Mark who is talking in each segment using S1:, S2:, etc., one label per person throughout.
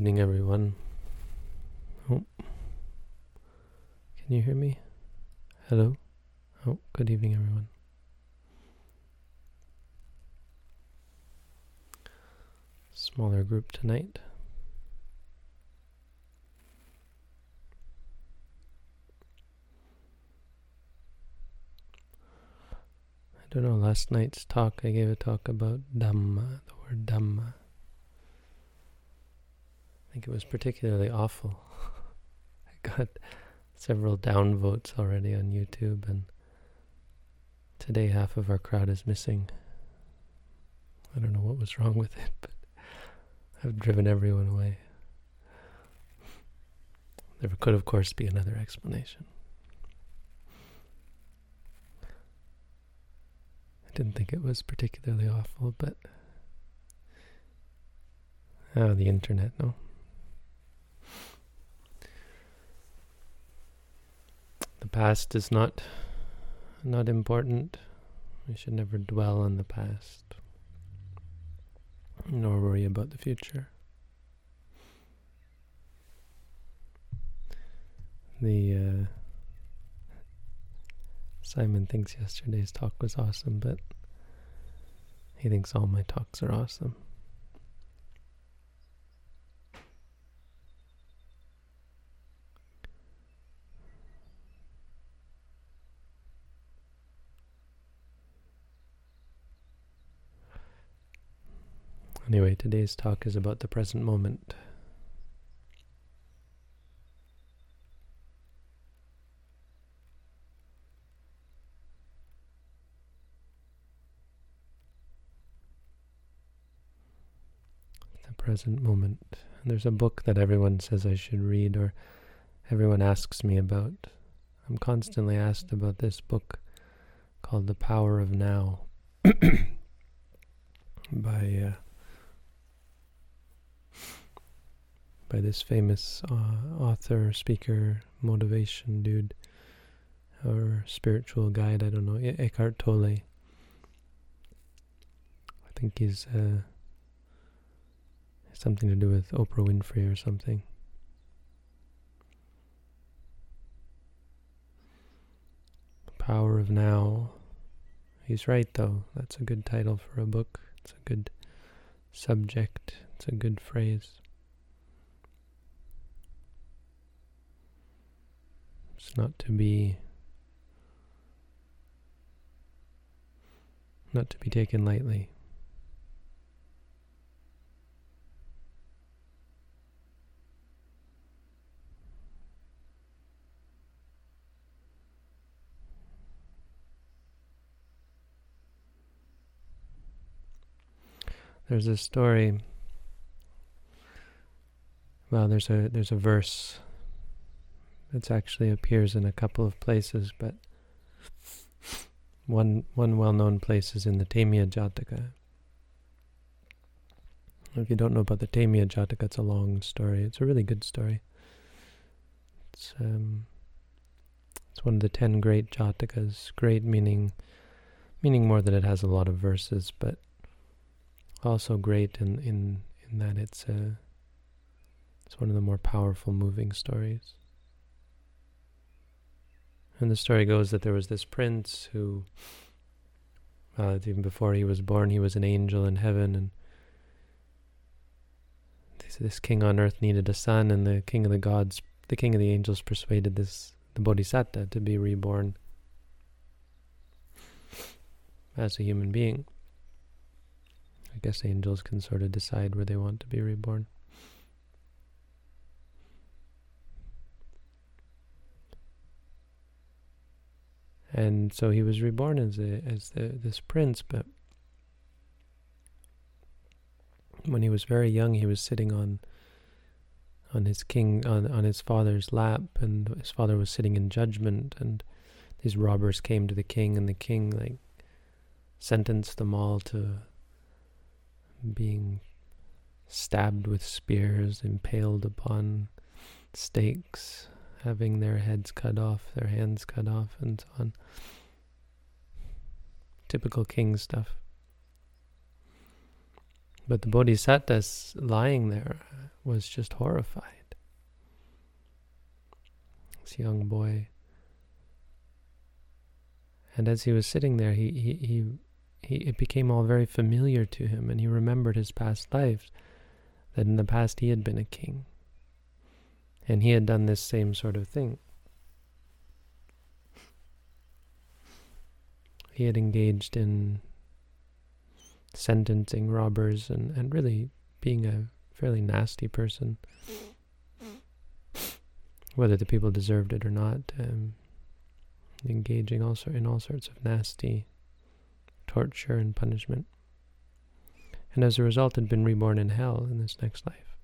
S1: evening, everyone. Oh, can you hear me? Hello? Oh, good evening, everyone. Smaller group tonight. I don't know, last night's talk, I gave a talk about Dhamma, the word Dhamma. I think it was particularly awful. I got several downvotes already on YouTube, and today half of our crowd is missing. I don't know what was wrong with it, but I've driven everyone away. There could, of course, be another explanation. I didn't think it was particularly awful, but the internet, no. The past is not important. We should never dwell on the past, nor worry about the future. Simon thinks yesterday's talk was awesome, but he thinks all my talks are awesome. Anyway, today's talk is about the present moment. The present moment. And there's a book that everyone says I should read, or everyone asks me about. I'm constantly asked about this book called The Power of Now by this famous author, speaker, motivation dude, or spiritual guide, I don't know, Eckhart Tolle. I think he's something to do with Oprah Winfrey or something. The Power of Now. He's right, though. That's a good title for a book. It's a good subject. It's a good phrase. It's not to be taken lightly. There's a story. Well, there's a verse. It actually appears in a couple of places, but one well-known place is in the Temiya Jataka. If you don't know about the Temiya Jataka, it's a long story. It's a really good story. It's one of the 10 great Jatakas. Great meaning more that it has a lot of verses, but also great in that it's one of the more powerful, moving stories. And the story goes that there was this prince who, even before he was born, he was an angel in heaven, and this king on earth needed a son, and the king of the angels persuaded the Bodhisattva to be reborn as a human being. I guess angels can sort of decide where they want to be reborn. And so he was reborn as this prince, but when he was very young, he was sitting on his father's lap, and his father was sitting in judgment, and these robbers came to the king, and the king sentenced them all to being stabbed with spears, impaled upon stakes, having their heads cut off, their hands cut off, and so on. Typical king stuff. But the Bodhisattva lying there was just horrified. This young boy. And as he was sitting there, it became all very familiar to him, and he remembered his past lives, that in the past he had been a king. And he had done this same sort of thing. He had engaged in sentencing robbers and really being a fairly nasty person, whether the people deserved it or not, engaging in all sorts of nasty torture and punishment. And as a result had been reborn in hell in this next life.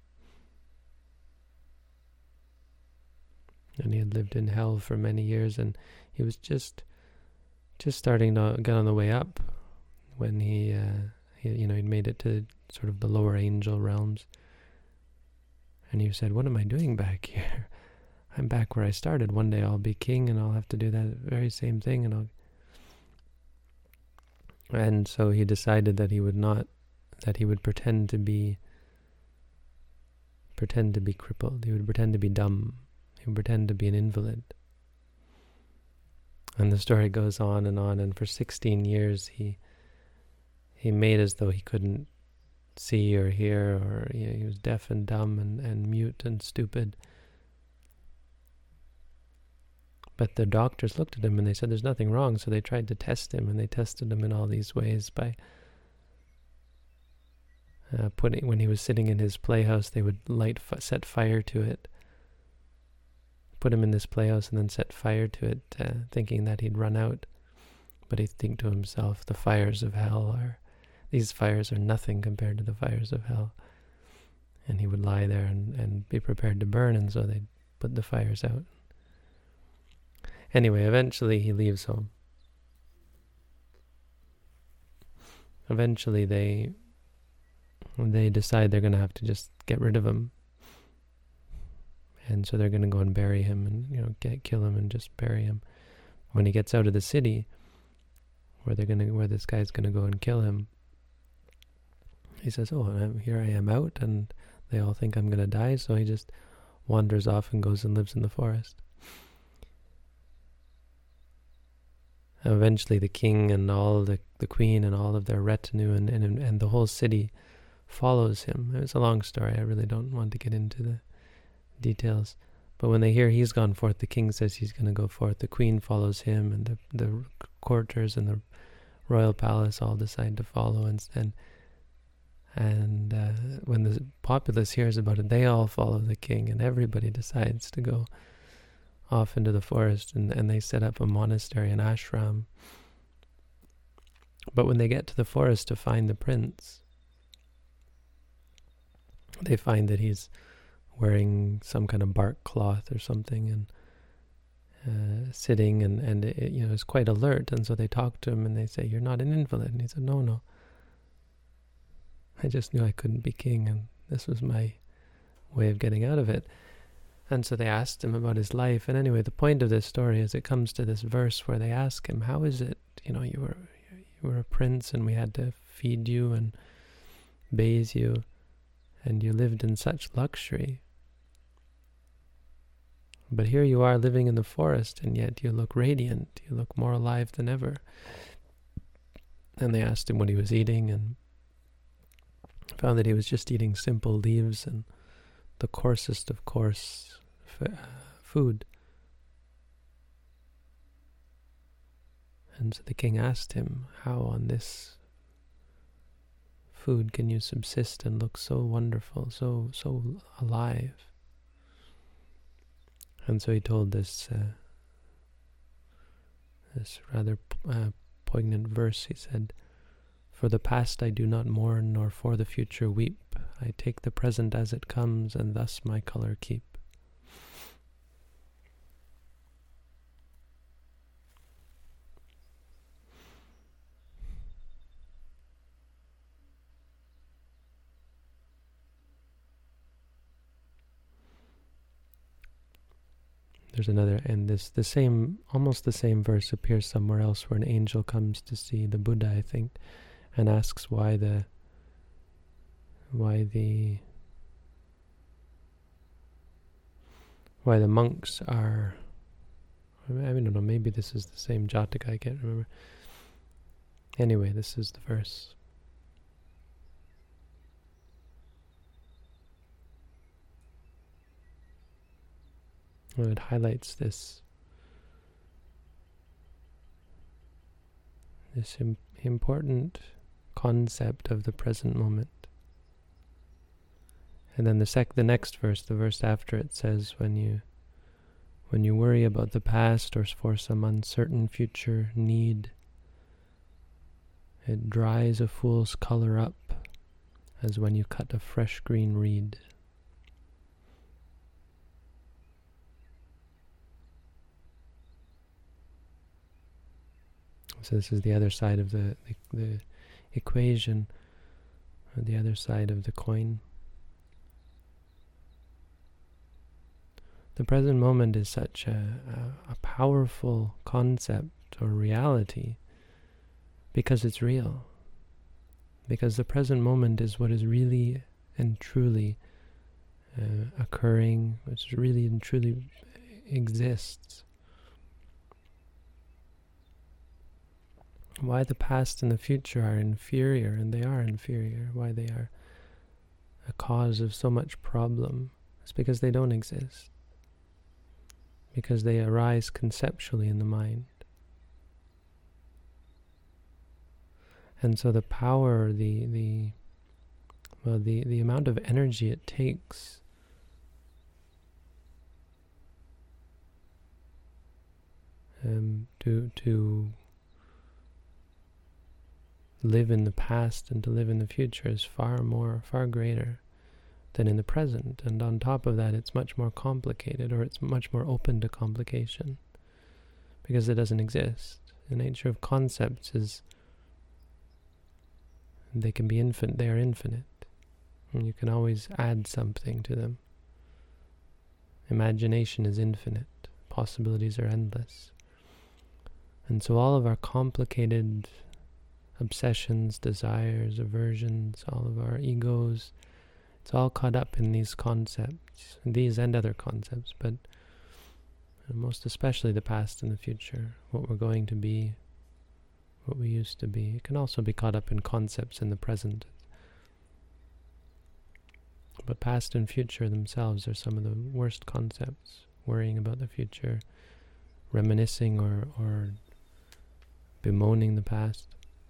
S1: And he had lived in hell for many years, and he was just starting to get on the way up when he'd made it to sort of the lower angel realms. And he said, "What am I doing back here? I'm back where I started. One day I'll be king, and I'll have to do that very same thing." And so he decided that he would pretend to be crippled. He would pretend to be dumb. He would pretend to be an invalid. And the story goes on, and for 16 years he made as though he couldn't see or hear, or he was deaf and dumb and mute and stupid. But the doctors looked at him and they said there's nothing wrong, so they tried to test him, and they tested him in all these ways by when he was sitting in his playhouse, they would set fire to it. Put him in this playhouse and then set fire to it, thinking that he'd run out. But he'd think to himself, these fires are nothing compared to the fires of hell. And he would lie there and be prepared to burn, and so they'd put the fires out. Anyway, eventually he leaves home. Eventually they decide they're going to have to just get rid of him. And so they're going to go and bury him and, kill him and just bury him. When he gets out of the city, where this guy's going to go and kill him, he says, here I am out, and they all think I'm going to die, so he just wanders off and goes and lives in the forest. Eventually the king and all the queen and all of their retinue and the whole city follows him. It's a long story. I really don't want to get into the details. But when they hear he's gone forth, the king says he's going to go forth. The queen follows him, and the courtiers in the royal palace all decide to follow. And when the populace hears about it, they all follow the king, and everybody decides to go off into the forest, and they set up a monastery, an ashram. But when they get to the forest to find the prince, they find that he's wearing some kind of bark cloth or something, and sitting, and is quite alert. And so they talk to him, and they say, "You're not an invalid." And he said, No. I just knew I couldn't be king, and this was my way of getting out of it. And so they asked him about his life. And anyway, the point of this story is it comes to this verse where they ask him, "How is it, you were a prince, and we had to feed you and bathe you, and you lived in such luxury. But here you are living in the forest, and yet you look radiant. You look more alive than ever." And they asked him what he was eating, and found that he was just eating simple leaves and the coarsest of coarse food. And so the king asked him, "How on this food can you subsist and look so wonderful, so alive?" And so he told this rather poignant verse. He said, "For the past I do not mourn, nor for the future weep. I take the present as it comes, and thus my color keep." There's another, and almost the same verse appears somewhere else, where an angel comes to see the Buddha, I think, and asks why the why the monks are, I don't know, maybe this is the same Jataka, I can't remember. Anyway, this is the verse. Well, it highlights this important concept of the present moment. And then the next verse, the verse after it, says, when you worry about the past or for some uncertain future need, it dries a fool's color up as when you cut a fresh green reed. So this is the other side of the equation, or the other side of the coin. The present moment is such a powerful concept or reality because it's real. Because the present moment is what is really and truly occurring, which really and truly exists. Why the past and the future are inferior, and they are inferior, why they are a cause of so much problem, is because they don't exist. Because they arise conceptually in the mind. And so the power, the amount of energy it takes to live in the past and to live in the future is far greater than in the present. And on top of that, it's much more complicated, or it's much more open to complication, because it doesn't exist. The nature of concepts is they can be infinite. They are infinite, and you can always add something to them. Imagination is infinite. Possibilities are endless. And so all of our complicated obsessions, desires, aversions, all of our egos, it's all caught up in these concepts, these and other concepts, but most especially the past and the future, what we're going to be, what we used to be. It can also be caught up in concepts in the present. But past and future themselves are some of the worst concepts. Worrying about the future, reminiscing or bemoaning the past.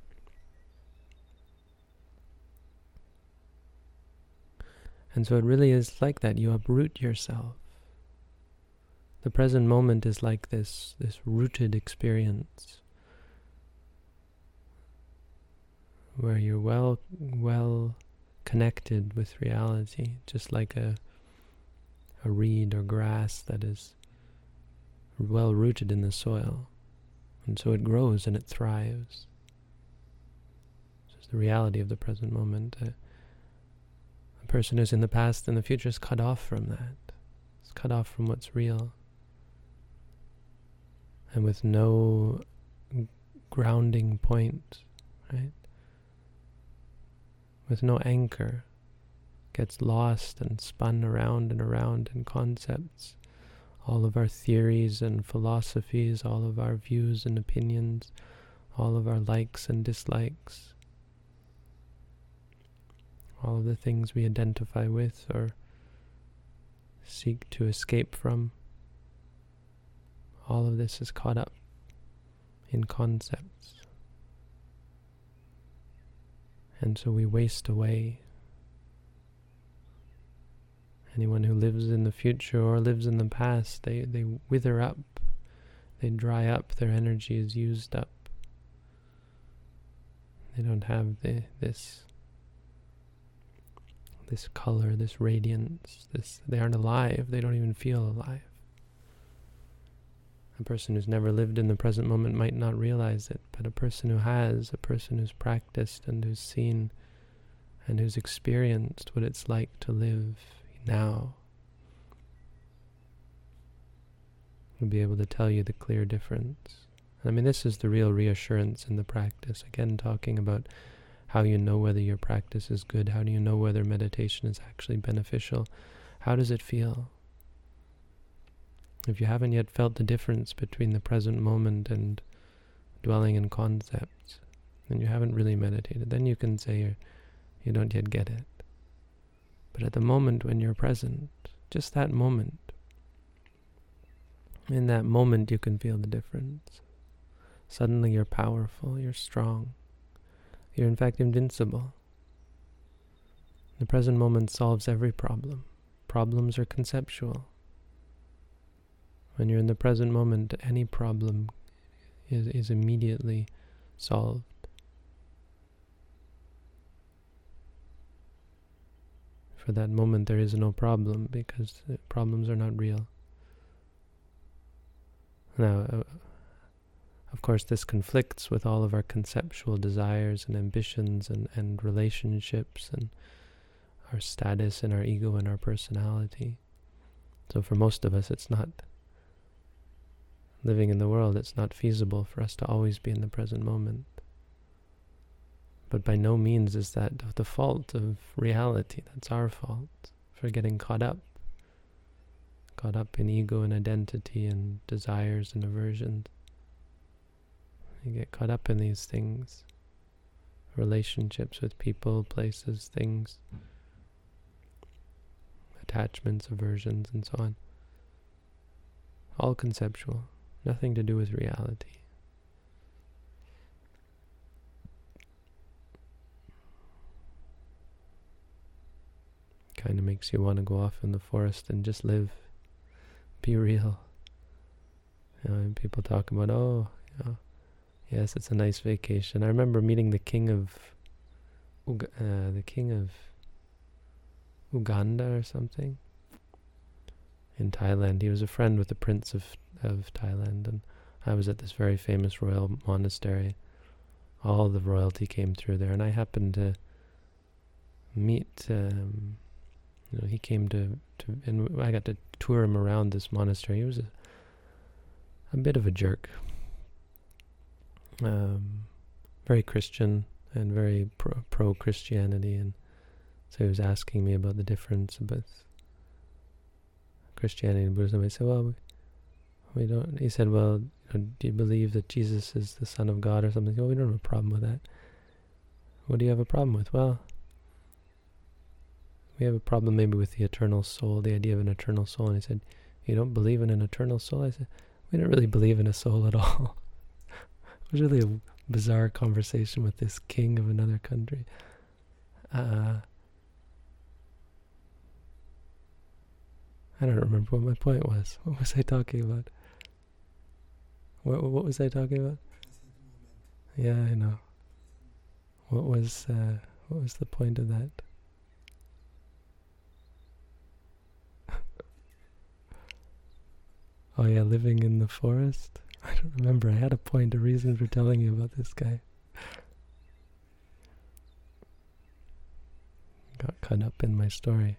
S1: And so it really is like that. You uproot yourself. The present moment is like this rooted experience where you're well connected with reality, just like a reed or grass that is well rooted in the soil. And so it grows and it thrives. This is the reality of the present moment. A person who's in the past and the future is cut off from that. It's cut off from what's real. And with no grounding point, right? With no anchor, gets lost and spun around and around in concepts. All of our theories and philosophies, all of our views and opinions, all of our likes and dislikes, all of the things we identify with or seek to escape from, all of this is caught up in concepts. And so we waste away. Anyone who lives in the future or lives in the past, they wither up, they dry up, their energy is used up. They don't have this color, this radiance, they aren't alive, they don't even feel alive. A person who's never lived in the present moment might not realize it, but a person who has, a person who's practiced and who's seen and who's experienced what it's like to live now will be able to tell you the clear difference. I mean, this is the real reassurance in the practice. Again, talking about how you know whether your practice is good, how do you know whether meditation is actually beneficial, how does it feel? If you haven't yet felt the difference between the present moment and dwelling in concepts, then you haven't really meditated. Then you can say you don't yet get it. But at the moment when you're present, just that moment, in that moment you can feel the difference. Suddenly you're powerful, you're strong, you're in fact invincible. The present moment solves every problem. Problems are conceptual. When you're in the present moment, any problem is immediately solved. For that moment there is no problem, because problems are not real. Now, of course, this conflicts with all of our conceptual desires and ambitions and relationships and our status and our ego and our personality. So for most of us, it's not, living in the world, it's not feasible for us to always be in the present moment. But by no means is that the fault of reality. That's our fault for getting caught up in ego and identity and desires and aversions. You get caught up in these things, relationships with people, places, things, attachments, aversions, and so on. All conceptual, nothing to do with reality. Kind of makes you want to go off in the forest and just live, be real. And people talk about, yes, it's a nice vacation. I remember meeting the king of Uganda or something in Thailand. He was a friend with the prince of Thailand, and I was at this very famous royal monastery. All the royalty came through there, and I happened to meet. He came to, and I got to tour him around this monastery. He was a bit of a jerk. Very Christian and very pro-Christianity, and so he was asking me about the difference with Christianity and Buddhism. I said, well, we don't. He said, well, do you believe that Jesus is the Son of God or something? Well, we don't have a problem with that. What do you have a problem with? Well, we have a problem maybe with the eternal soul, the idea of an eternal soul. And he said, you don't believe in an eternal soul? I said, we don't really believe in a soul at all. It was really a bizarre conversation with this king of another country. I don't remember what my point was. What was I talking about? What was I talking about? Yeah, I know. What was the point of that? Oh yeah, living in the forest? I don't remember. I had a point, a reason for telling you about this guy. Got caught up in my story.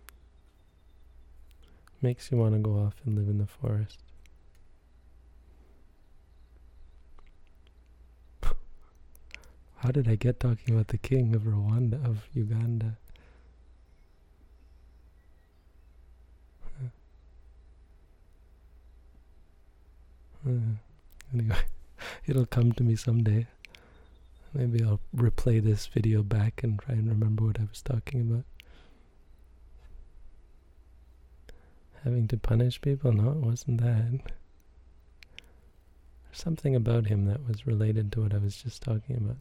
S1: Makes you want to go off and live in the forest. How did I get talking about the king of Uganda? Anyway, it'll come to me someday. Maybe I'll replay this video back and try and remember what I was talking about. Having to punish people? No, it wasn't that. There's something about him that was related to what I was just talking about.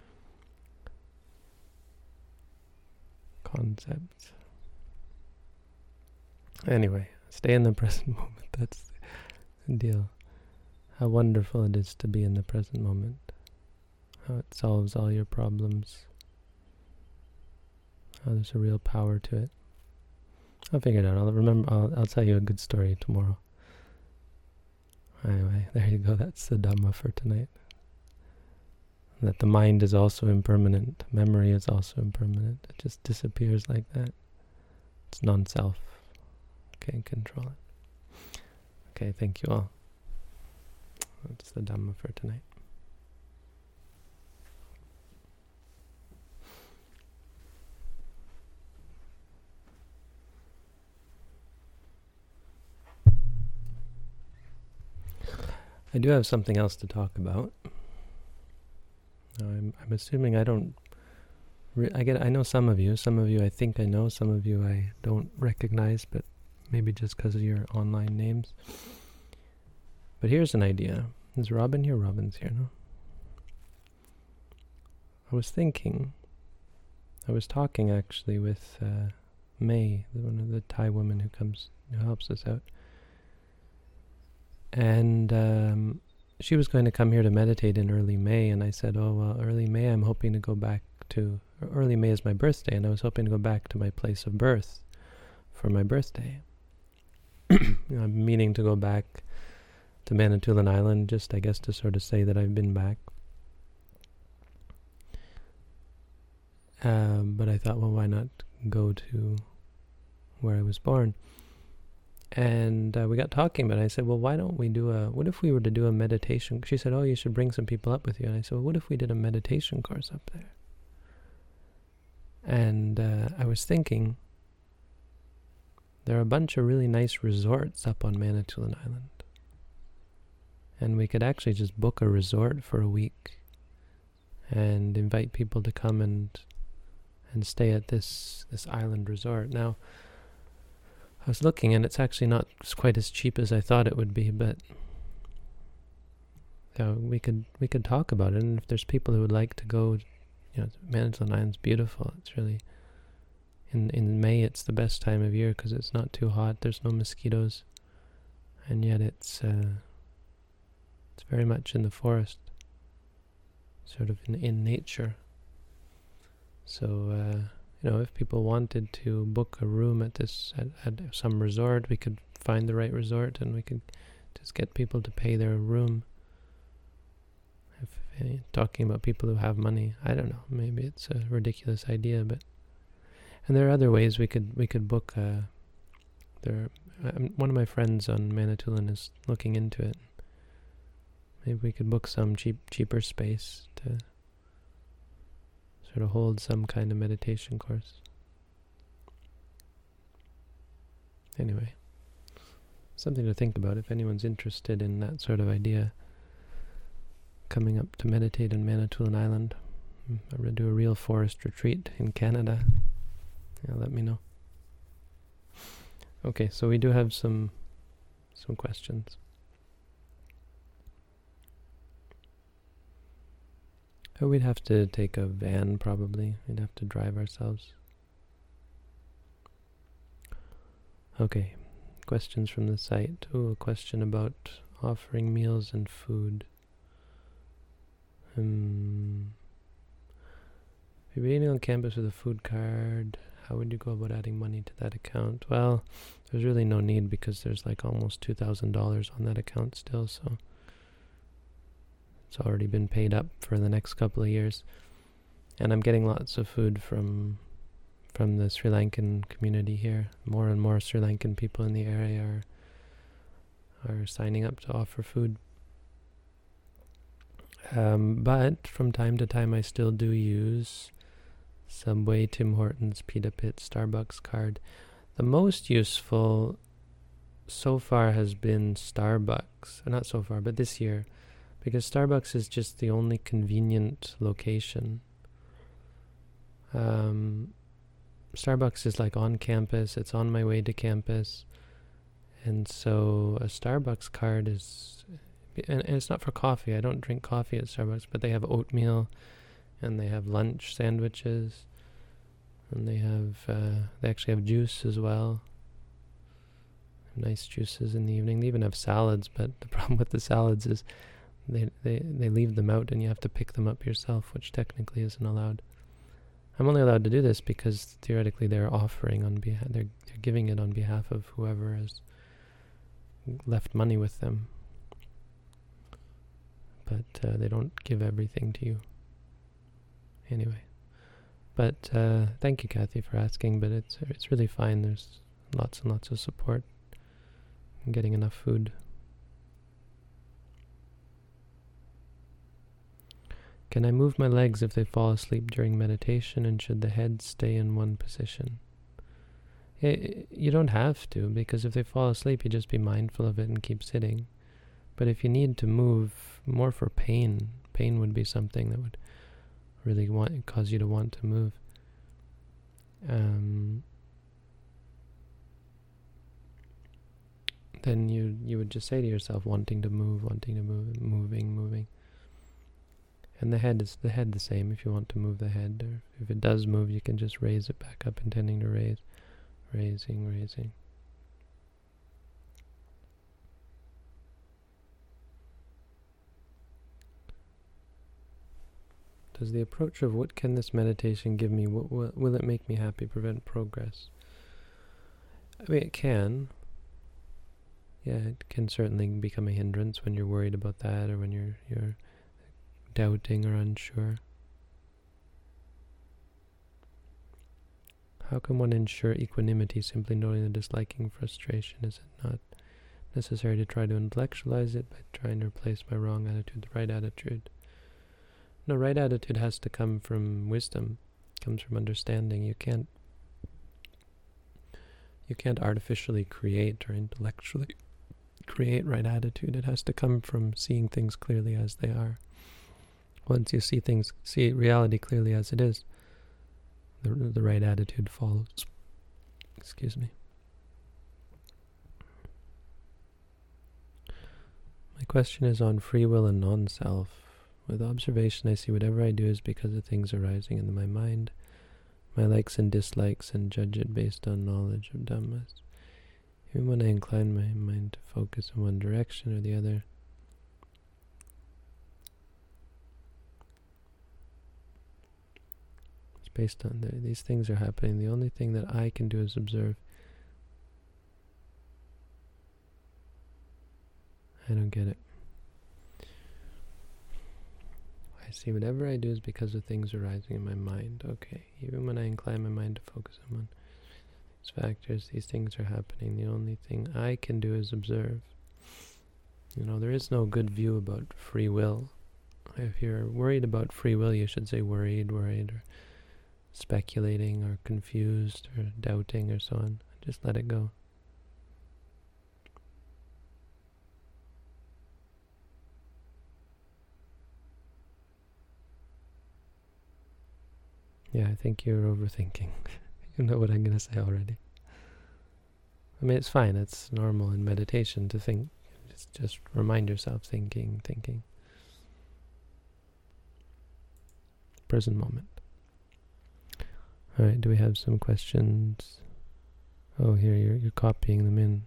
S1: Concepts. Anyway, stay in the present moment. That's the deal. How wonderful it is to be in the present moment. How it solves all your problems. How there's a real power to it. I'll figure it out. I'll tell you a good story tomorrow. Anyway, there you go. That's the Dhamma for tonight. That the mind is also impermanent. Memory is also impermanent. It just disappears like that. It's non-self. Can't control it. Okay, thank you all. That's the Dhamma for tonight. I do have something else to talk about. I'm assuming I don't. I know some of you. Some of you I think I know. Some of you I don't recognize, but maybe just because of your online names. But here's an idea. Is Robin here? Robin's here, no? I was talking actually with May, one of the Thai women who helps us out. And she was going to come here to meditate in early May, and I said, oh, well, early May I'm hoping to go back to, early May is my birthday, and I was hoping to go back to my place of birth for my birthday. I'm meaning to go back to Manitoulin Island, just I guess to sort of say that I've been back. But I thought, well, why not go to where I was born? And we got talking, but I said, well, why don't we what if we were to do a meditation? She said, oh, you should bring some people up with you. And I said, well, what if we did a meditation course up there? And I was thinking, there are a bunch of really nice resorts up on Manitoulin Island. And we could actually just book a resort for a week and invite people to come and stay at this island resort. Now, I was looking, and it's actually not quite as cheap as I thought it would be, but we could talk about it. And if there's people who would like to go, Manitoulin Island's beautiful. It's really in May. It's the best time of year because it's not too hot. There's no mosquitoes, and yet it's very much in the forest, sort of in nature. So. If people wanted to book a room at some resort, we could find the right resort and we could just get people to pay their room. Talking about people who have money, I don't know, maybe it's a ridiculous idea, and there are other ways we could book. One of my friends on Manitoulin is looking into it. Maybe we could book some cheaper space to sort of hold some kind of meditation course. Anyway, something to think about if anyone's interested in that sort of idea. Coming up to meditate in Manitoulin Island. I'm going to do a real forest retreat in Canada. Let me know. Okay, so we do have some questions. We'd have to take a van, probably. We'd have to drive ourselves. Okay, questions from the site. A question about offering meals and food. If you're eating on campus with a food card, how would you go about adding money to that account? Well, there's really no need because there's like almost $2,000 on that account still, so it's already been paid up for the next couple of years. And I'm getting lots of food from the Sri Lankan community here. More and more Sri Lankan people in the area are signing up to offer food. But from time to time I still do use Subway, Tim Hortons, Pita Pit, Starbucks card. The most useful so far has been Starbucks. Not so far, but this year. Because Starbucks is just the only convenient location. Starbucks is like on campus. It's on my way to campus. And so a Starbucks card is... And it's not for coffee. I don't drink coffee at Starbucks. But they have oatmeal. And they have lunch sandwiches. And they actually have juice as well. Nice juices in the evening. They even have salads. But the problem with the salads is... They leave them out and you have to pick them up yourself, which technically isn't allowed. I'm only allowed to do this because theoretically they're offering on behalf, they're giving it on behalf of whoever has left money with them. But they don't give everything to you. Anyway, but thank you, Kathy, for asking. But it's really fine. There's lots and lots of support and getting enough food. Can I move my legs if they fall asleep during meditation, and should the head stay in one position? You don't have to, because if they fall asleep, you just be mindful of it and keep sitting. But if you need to move more for pain, pain would be something that would really cause you to want to move. Then you would just say to yourself, wanting to move, moving. And the head is the same. If you want to move the head, or if it does move, you can just raise it back up, intending to raise, raising. Does the approach of what can this meditation give me, what will it make me happy, prevent progress? I mean, it can. Yeah, it can certainly become a hindrance when you're worried about that, or when you're doubting or unsure. How can one ensure equanimity simply noting the disliking frustration? Is it not necessary to try to intellectualize it by trying to replace my wrong attitude with the right attitude? No, right attitude has to come from wisdom, comes from understanding. You can't artificially create or intellectually create right attitude. It has to come from seeing things clearly as they are. Once you see reality clearly as it is, the right attitude follows. Excuse me. My question is on free will and non-self. With observation, I see whatever I do is because of things arising in my mind, my likes and dislikes, and judge it based on knowledge of Dhammas. Even when I incline my mind to focus in one direction or the other, it's based on these things are happening. The only thing that I can do is observe. I don't get it. I see whatever I do is because of things arising in my mind. Okay, even when I incline my mind to focus on one these factors, these things are happening. The only thing I can do is observe. There is no good view about free will. If you're worried about free will, you should say worried, or speculating, or confused, or doubting, or so on. Just let it go. Yeah, I think you're overthinking. You know what I'm going to say already. I mean, it's fine. It's normal in meditation to think. Just remind yourself, thinking. Present moment. All right, do we have some questions? Oh, here, you're copying them in.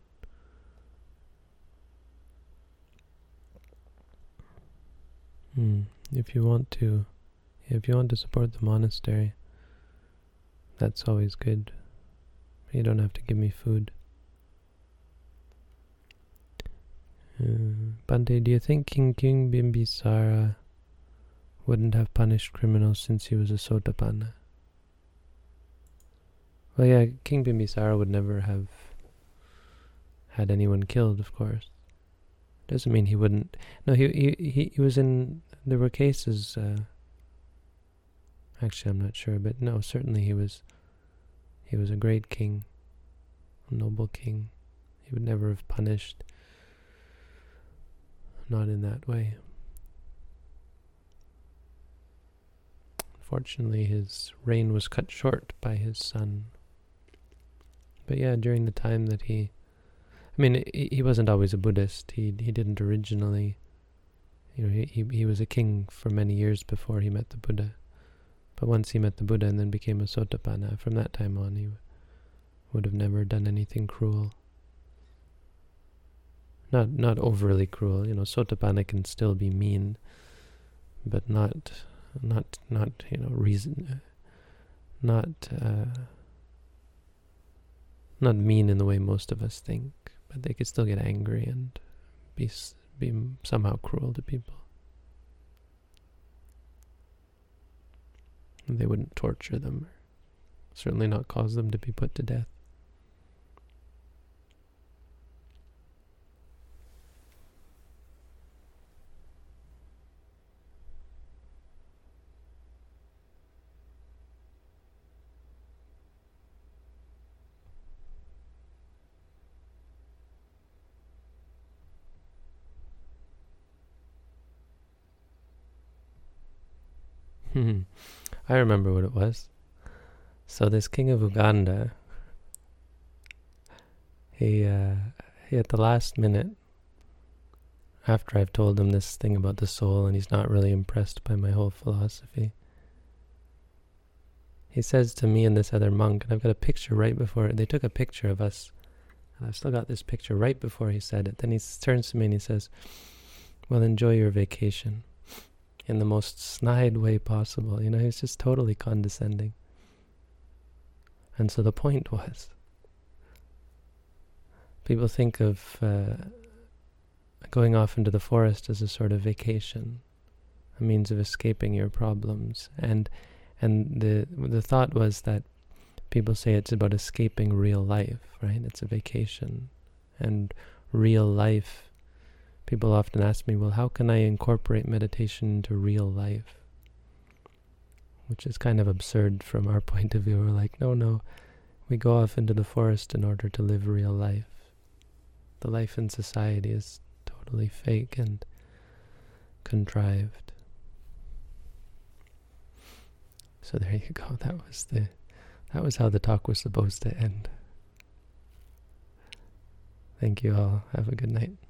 S1: If you want to support the monastery, that's always good. You don't have to give me food. Bhante, do you think King Bimbisara wouldn't have punished criminals since he was a Sotapanna? Well, yeah, King Bimbisara would never have had anyone killed, of course. Doesn't mean he wouldn't. No, he was in. There were cases. Actually, I'm not sure, but no, certainly he was a great king, a noble king. He would never have punished. Not in that way. Fortunately, his reign was cut short by his son. But yeah, during the time that he wasn't always a Buddhist. He didn't originally, he was a king for many years before he met the Buddha. But once he met the Buddha and then became a Sotapanna, from that time on he would have never done anything cruel. Not overly cruel. Sotapanna can still be mean, but not mean in the way most of us think. But they could still get angry and be somehow cruel to people. They wouldn't torture them, or certainly not cause them to be put to death. I remember what it was. So this king of Uganda, he at the last minute, after I've told him this thing about the soul and he's not really impressed by my whole philosophy, he says to me and this other monk, and I've got a picture right before, they took a picture of us, and I've still got this picture right before he said it. Then he turns to me and he says, well, enjoy your vacation, in the most snide way possible. He's just totally condescending. And so the point was, people think of going off into the forest as a sort of vacation, a means of escaping your problems. And the thought was that people say it's about escaping real life, right? It's a vacation. And real life, people often ask me, well, how can I incorporate meditation into real life? Which is kind of absurd from our point of view. We're like, no, we go off into the forest in order to live real life. The life in society is totally fake and contrived. So there you go. That was how the talk was supposed to end. Thank you all. Have a good night.